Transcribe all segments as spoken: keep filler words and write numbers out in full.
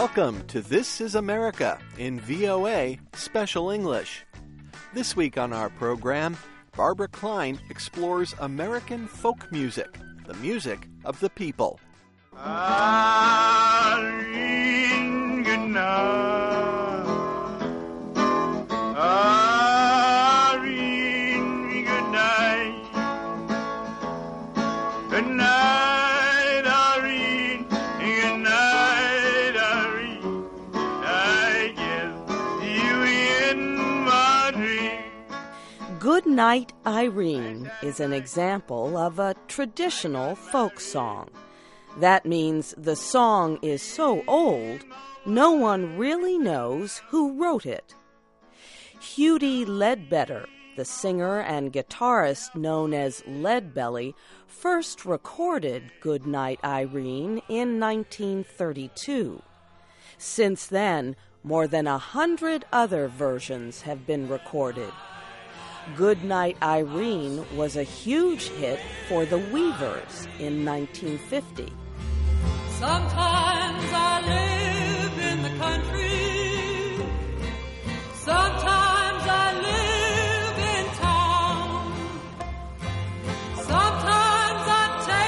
Welcome to This is America in V O A Special English. This week on our program, Barbara Klein explores American folk music, the music of the people. Irene, good night. Irene, good night. Good night, Irene. Good night, Irene. I guess you in my dream. Good Night, Irene is an example of a traditional folk song. That means the song is so old, no one really knows who wrote it. Hughie Ledbetter, the singer and guitarist known as Leadbelly, first recorded Good Night, Irene in nineteen thirty-two. Since then, more than a hundred other versions have been recorded. Good Night, Irene was a huge hit for the Weavers in nineteen fifty. Sometimes I live in the country. Sometimes I live in town. Sometimes I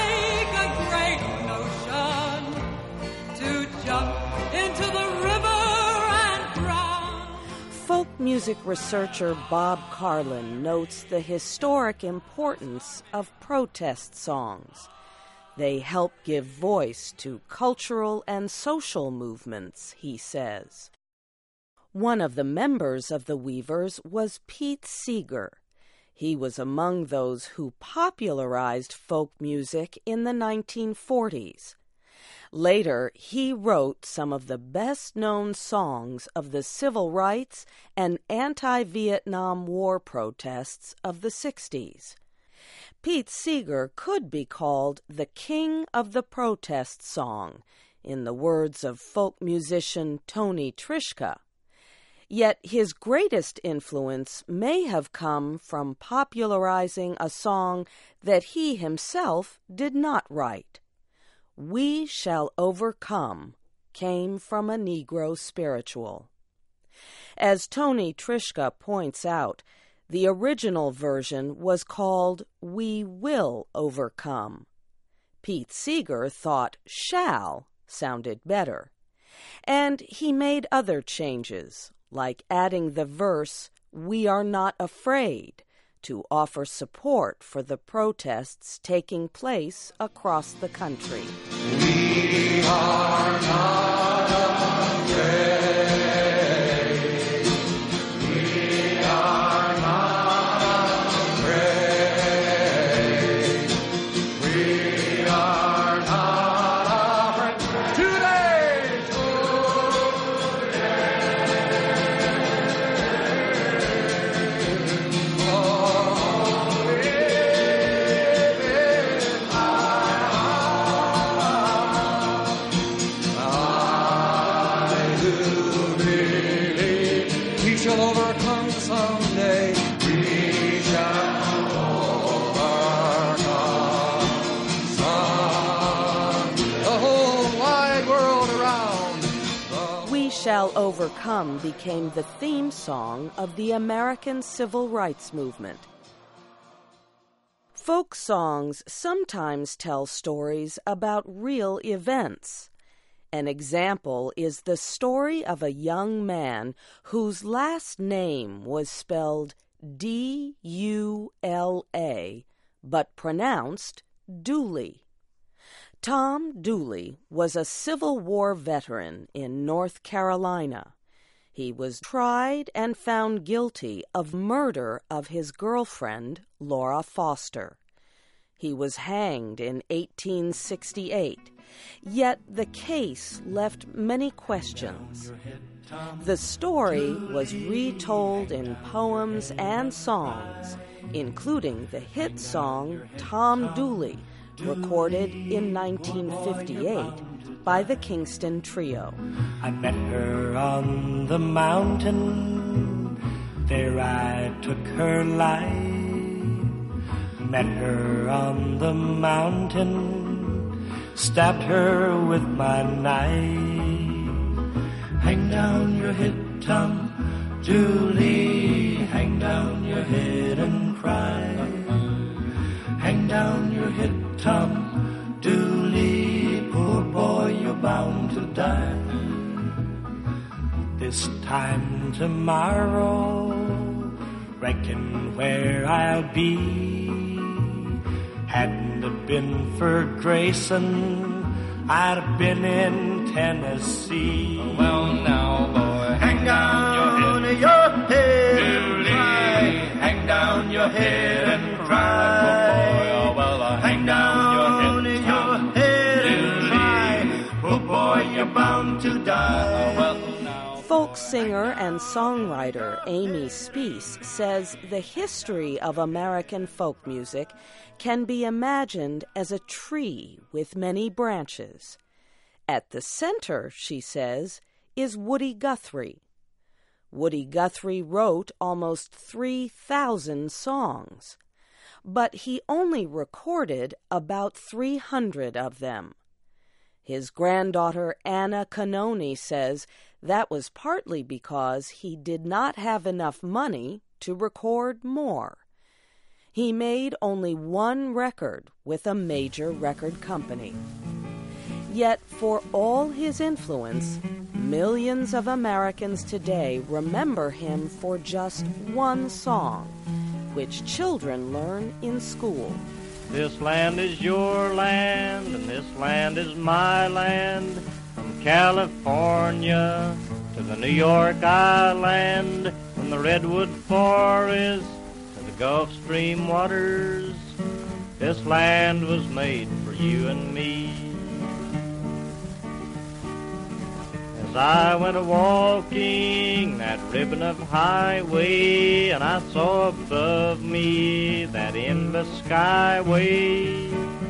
take a great notion to jump into the river and drown. Folk music researcher Bob Carlin notes the historic importance of protest songs. They help give voice to cultural and social movements, he says. One of the members of the Weavers was Pete Seeger. He was among those who popularized folk music in the nineteen forties. Later, he wrote some of the best-known songs of the civil rights and anti-Vietnam War protests of the sixties. Pete Seeger could be called the king of the protest song, in the words of folk musician Tony Trischka. Yet his greatest influence may have come from popularizing a song that he himself did not write. We Shall Overcome came from a Negro spiritual. As Tony Trischka points out, the original version was called We Will Overcome. Pete Seeger thought shall sounded better. And he made other changes, like adding the verse, We Are Not Afraid, to offer support for the protests taking place across the country. We are not afraid. We are not afraid. We are not afraid. Today, we shall overcome someday. We shall overcome some. The whole wide world around. We Shall Overcome became the theme song of the American Civil Rights Movement. Folk songs sometimes tell stories about real events. An example is the story of a young man whose last name was spelled D U L A, but pronounced Dooley. Tom Dooley was a Civil War veteran in North Carolina. He was tried and found guilty of murder of his girlfriend, Laura Foster. He was hanged in eighteen sixty-eight. Yet the case left many questions. The story was retold in poems and songs, including the hit song Tom Dooley, recorded in nineteen fifty-eight by the Kingston Trio. I met her on the mountain, there I took her life. Met her on the mountain, stabbed her with my knife. hang down your head, Tom Dooley, hang down your head and cry. Hang down your head, Tom Dooley, poor boy, you're bound to die. This time tomorrow, reckon where I'll be. Hadn't it been for Grayson, I'd have been in Tennessee. Well, now, boy, hang down your head, your head and cry. Hang down your head and cry. oh, well, uh, Hang down your head, your head and cry. Poor boy, you're bound to die. oh, well, now. Folk singer and songwriter Amy Speace says the history of American folk music can be imagined as a tree with many branches. At the center, she says, is Woody Guthrie. Woody Guthrie wrote almost three thousand songs, but he only recorded about three hundred of them. His granddaughter Anna Canoni says that was partly because he did not have enough money to record more. He made only one record with a major record company. Yet, for all his influence, millions of Americans today remember him for just one song, which children learn in school. This land is your land, and this land is my land. From California to the New York Island, from the Redwood Forest to the Gulf Stream waters, this land was made for you and me. As I went a-walking that ribbon of highway, and I saw above me that endless skyway,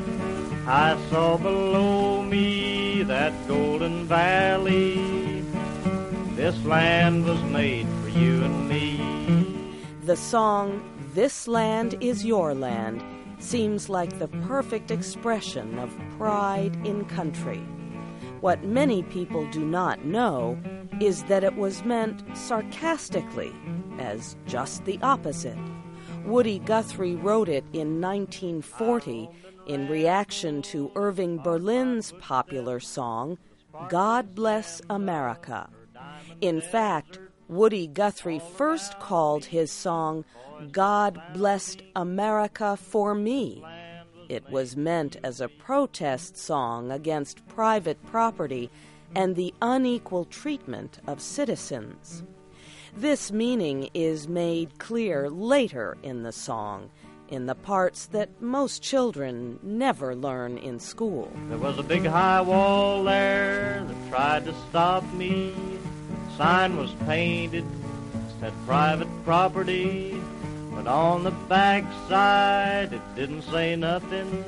I saw below me that golden valley. This land was made for you and me. The song, "This Land Is Your Land," seems like the perfect expression of pride in country. What many people do not know is that it was meant sarcastically, as just the opposite. Woody Guthrie wrote it in nineteen forty in reaction to Irving Berlin's popular song, "God Bless America." In fact, Woody Guthrie first called his song "God Blessed America for Me." It was meant as a protest song against private property and the unequal treatment of citizens. This meaning is made clear later in the song, in the parts that most children never learn in school. There was a big high wall there that tried to stop me. The sign was painted, said private property, but on the back side it didn't say nothing.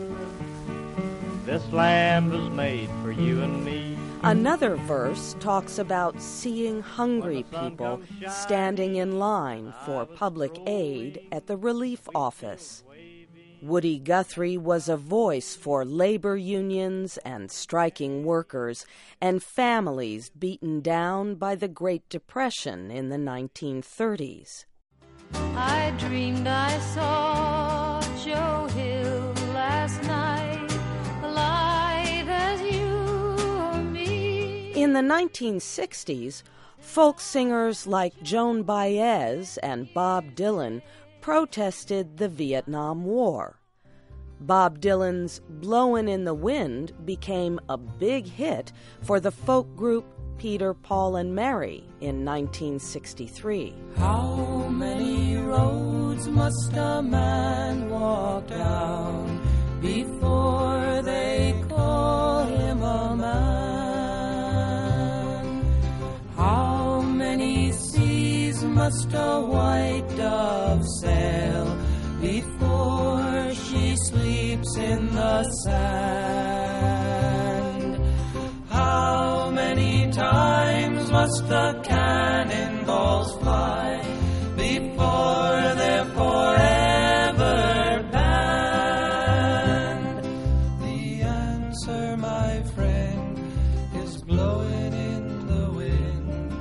This land was made for you and me. Another verse talks about seeing hungry people standing in line for public aid at the relief office. Woody Guthrie was a voice for labor unions and striking workers and families beaten down by the Great Depression in the nineteen thirties. I dreamed I saw Joe Hill last night, alive as you or me. In the nineteen sixties, folk singers like Joan Baez and Bob Dylan protested the Vietnam War. Bob Dylan's "Blowin' in the Wind" became a big hit for the folk group Peter, Paul, and Mary in nineteen sixty-three. How many roads must a man walk down before they call him a man? How many seas must a white dove sail before she sleeps in the sand? How many times must the cannonballs fly before they're forever banned? The answer, my friend, is blowing in the wind.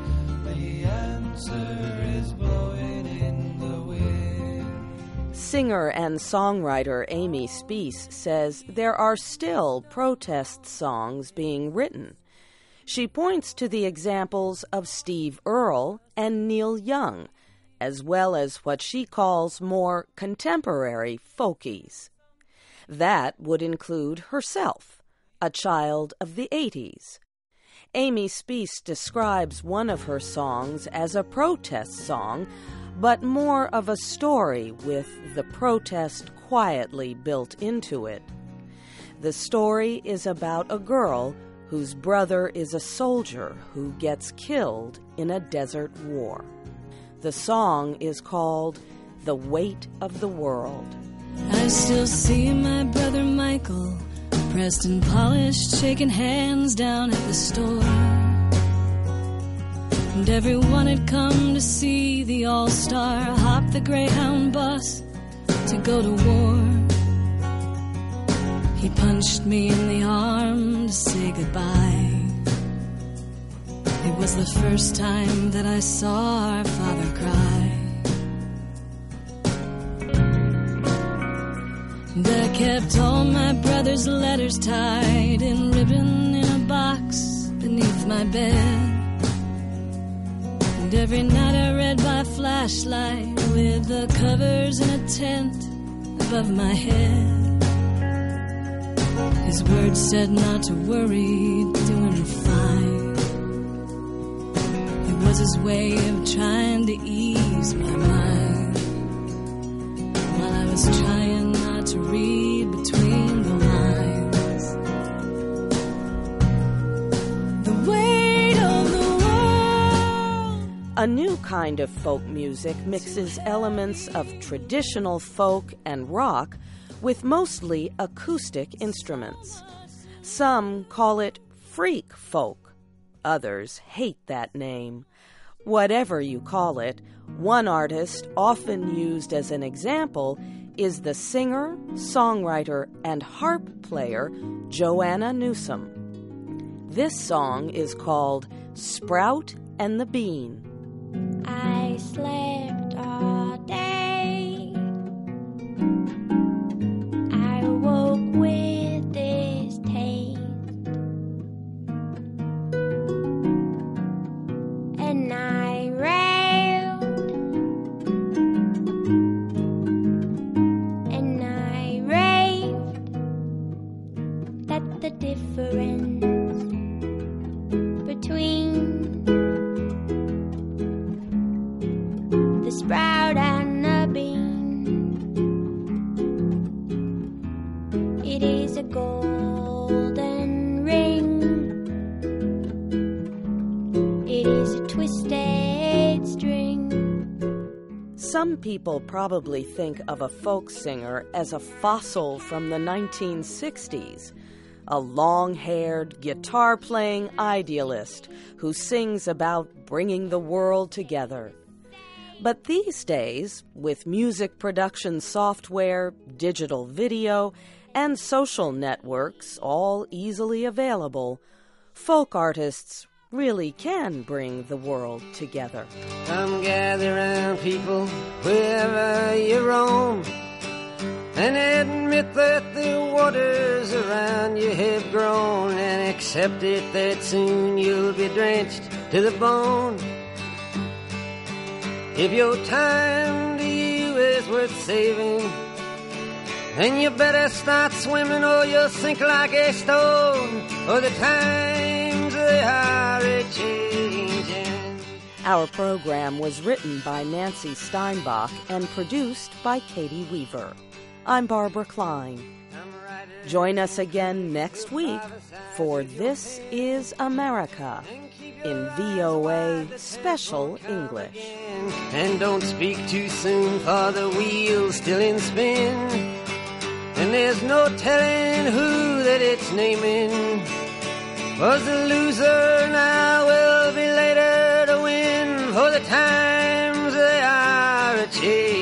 Singer and songwriter Amy Speace says there are still protest songs being written. She points to the examples of Steve Earle and Neil Young, as well as what she calls more contemporary folkies. That would include herself, a child of the eighties. Amy Speace describes one of her songs as a protest song, but more of a story with the protest quietly built into it. The story is about a girl whose brother is a soldier who gets killed in a desert war. The song is called The Weight of the World. I still see my brother Michael, pressed and polished, shaking hands down at the store. And everyone had come to see the All-Star hop the Greyhound bus to go to war. He punched me in the arm to say goodbye. It was the first time that I saw our father cry. And I kept all my brother's letters tied in ribbon in a box beneath my bed. And every night I read by flashlight with the covers in a tent above my head. His words said not to worry, doing fine. It was his way of trying to ease my mind, while I was trying not to read between the lines. The weight of the world. A new kind of folk music mixes elements of traditional folk and rock with mostly acoustic instruments. Some call it freak folk. Others hate that name. Whatever you call it, one artist often used as an example is the singer, songwriter, and harp player Joanna Newsom. This song is called Sprout and the Bean. I slept all day. I woke with this taste, and I railed, and I raved that the difference between the sprout and the bean, it is a golden ring, it is a twisted string. Some people probably think of a folk singer as a fossil from the nineteen sixties, a long-haired, guitar-playing idealist who sings about bringing the world together. But these days, with music production software, digital video, and social networks all easily available, folk artists really can bring the world together. Come gather round, people, wherever you roam, and admit that the waters around you have grown, and accept it that soon you'll be drenched to the bone. If your time to you is worth saving, then you better start swimming or you'll sink like a stone, for the times they are a-changing. Our program was written by Nancy Steinbach and produced by Katie Weaver. I'm Barbara Klein. Join us again next week for This is America in V O A Special English. And don't speak too soon, for the wheel's still in spin, and there's no telling who that it's naming. Was the loser now will be later to win, for the times they are a-changing.